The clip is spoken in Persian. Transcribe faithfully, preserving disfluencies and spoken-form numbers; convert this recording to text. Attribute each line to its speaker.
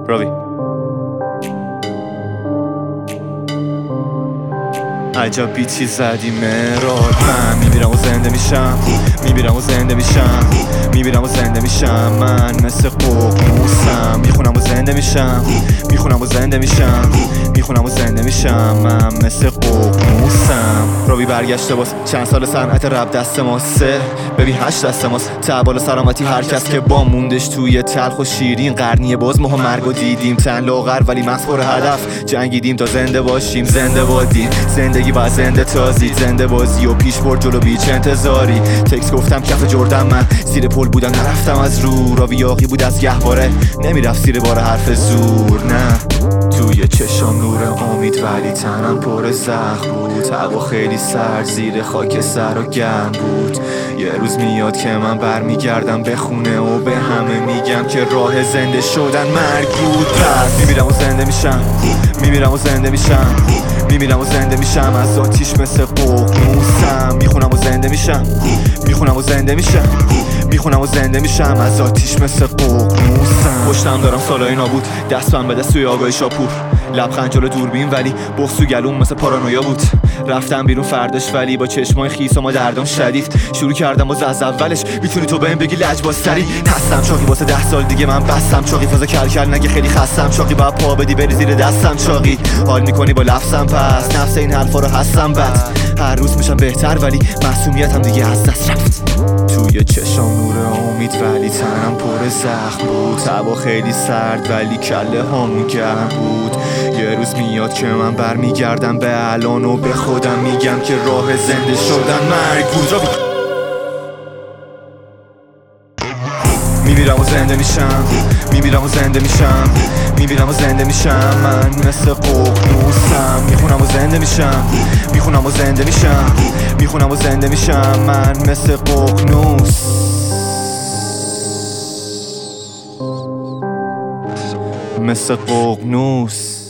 Speaker 1: راوی عجب بیتی زدی مراد. من میمیرم و زنده میشم، میمیرم و زنده میشم، میمیرم و زنده میشم. من مثل ققنوسم، میخونم و زنده میشم، میخونم و زنده میشم، میخونم و زنده میشم. من مثل ققنوسم. راوی برگشته باز چند سال صنعت رپ دست ما سه ببی هشت دست ماست. تعبال سلامتی هر کس که با موندش توی تلخ و شیرین. قرنیه باز ما مرگو دیدیم، تن لاغر ولی مسخور هدف. جنگیدیم تا زنده باشیم، زنده بادیم. زندگی با زنده تازی، زنده بازی و پیش برد جلو بیچ انتظاری. تکس گفتم کف جردم، من زیر پل بودم نرفتم از رو. راوی یاقی بود از گهواره، نمیرفت زیر بار حرف زور. نه توی چشام نور امید ولی تنم پر زخم بود. هوا خیلی سرد زیر خاک سر و گرم بود. یه روز میاد که من برمیگردم به خونه و به همه میگم که راه زنده شدن مرگ بود. پس میمیرم و زنده میشم، میمیرم و زنده میشم، میمیرم و زنده میشم. از آتیش مثل ققنوسم. میخونم و زنده میشم، میخونم و زنده میشم، میخونم و زنده میشم. از آتیش مثل ققنوسم. پشتم دارم سالای نابود، دستم به دست توی آگاهی شاپور. لبخند جلو دوربین ولی بغض تو گلوم مثل پارانویا بود. رفتم بیرون فرداش ولی با چشمای خیس و ما دردم شدید. شروع کردم باز از اولش، میتونی تو بهم بگی لجباز سری. هستم چاقی واسه ده سال دیگه من بستم. چاقی فاز کل کل نگه خیلی خستم. چاقی باید پا بدی بری زیر دستم. چاقی حال میکنی با لفظم، پس نفس این حرفا رو هستم بد. هر روز میشم بهتر ولی معصومیتم دیگه از دست رفت. توی چشام نور امید ولی تنم پر زخم بود. هوا خیلی سرد ولی کله هامون گرم بود. یه روز میاد که من برمیگردم به الان و به خودم میگم که راه زنده شدن مرگ بود. میمیرم و زنده میشم، میمیرم و زنده میشم، میمیرم و زنده میشم. من مثل ققنوسم. میخونم و زنده میشم، میخونم و زنده میشم، میخونم و زنده میشم. من مثل ققنوس، مثل ققنوس.